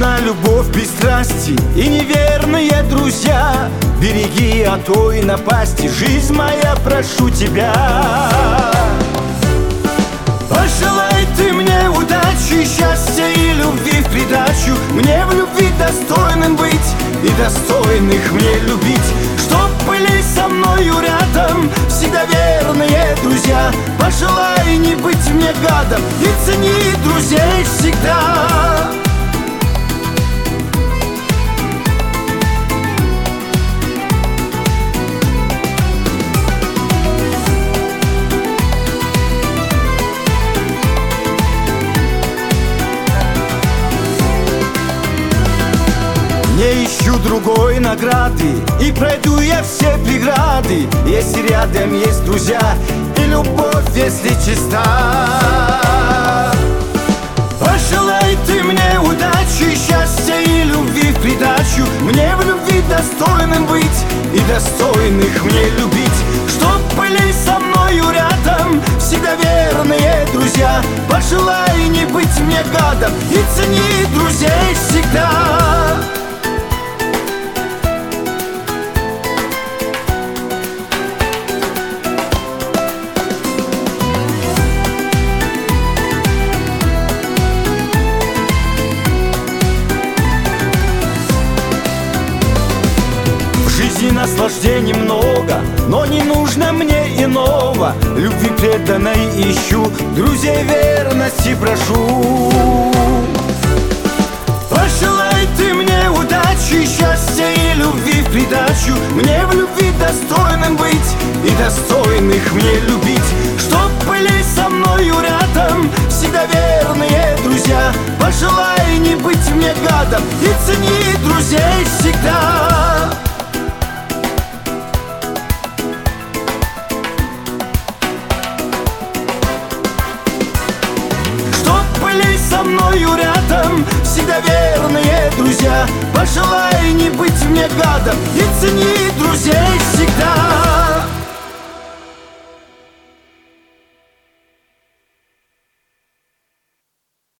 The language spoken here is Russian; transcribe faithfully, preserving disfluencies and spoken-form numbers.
нужна любовь без страсти и неверные друзья. Береги от той напасти, жизнь моя, прошу тебя. Пожелай ты мне удачи, счастья и любви в придачу. Мне в любви достойным быть и достойных мне любить. Чтоб были со мною рядом всегда верные друзья. Пожелай не быть мне гадом и цени друзей всегда. Не ищу другой награды и пройду я все преграды, если рядом есть друзья и любовь, если чиста. Пожелай ты мне удачи, счастья и любви в придачу. Мне в любви достойным быть и достойных мне любить. Чтоб были со мною рядом всегда верные друзья. Пожелай не быть мне гадом и цени друзей всегда. Наслаждений много, но не нужно мне иного. Любви преданной ищу, друзей верности прошу. Пожелай ты мне удачи, счастья и любви в придачу. Мне в любви достойным быть и достойных мне любить. Чтоб были со мною рядом всегда верные друзья. Пожелай не быть мне гадом и цени друзей всегда. Со мною рядом всегда верные друзья. Пожелай не быть мне гадом и цени друзей